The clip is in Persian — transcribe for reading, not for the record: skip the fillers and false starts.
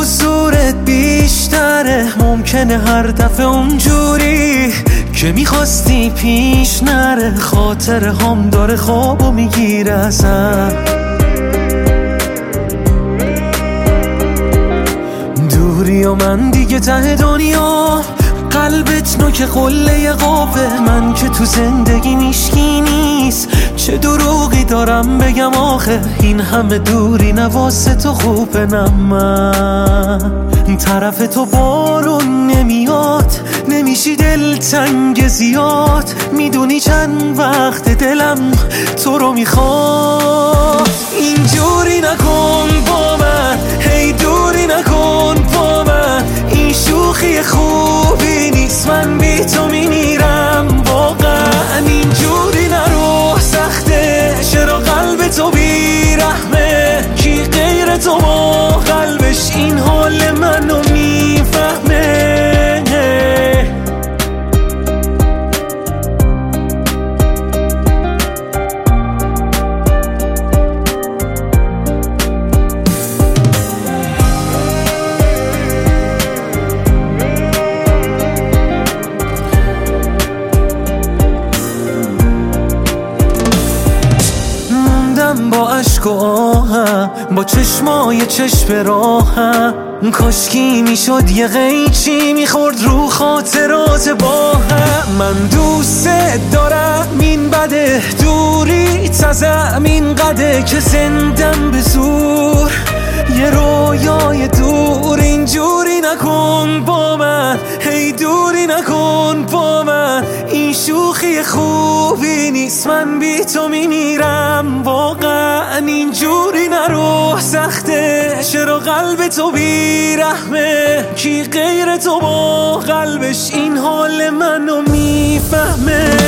حضورت بیشتره، ممکنه هر دفعه اونجوری که میخواستی پیش نره. خاطره هم داره خوابو میگیره ازم، دوری و من دیگه ته دنیا، قلبت نوک قله قابه. من که تو زندگی میشکی نیست، چه دروغی دارم بگم آخه. این همه دوری نواسه تو خوبه، نه من طرف تو بارون نمیاد، نمیشی دلتنگ زیاد. میدونی چند وقت دلم تو رو میخواد. اینجوری نکن با من، هی دوری نکن با من. این شوخی خوبی نیست، من بی تو میمیرم واقعا. اینجوری نرو، سخته چرا قلب تو بیرحمه. کی غیر تو با قلبش این حال منو میفهمه. با عشق و آهم، با چشمای چشم راهم، کاشکی میشد یه قیچی میخورد رو خاطرات با هم. من دوست دارم، این بده دوری تزم این قده که زندم به زور یه رویای دور. اینجوری نکن با من، هی دوری نکن با من. این شوخی خوبی نیست، من بی تو میمیرم واقعا. اینجوری نرو، سخته چرا قلب تو بیرحمه. کی غیر تو با قلبش این حال منو میفهمه.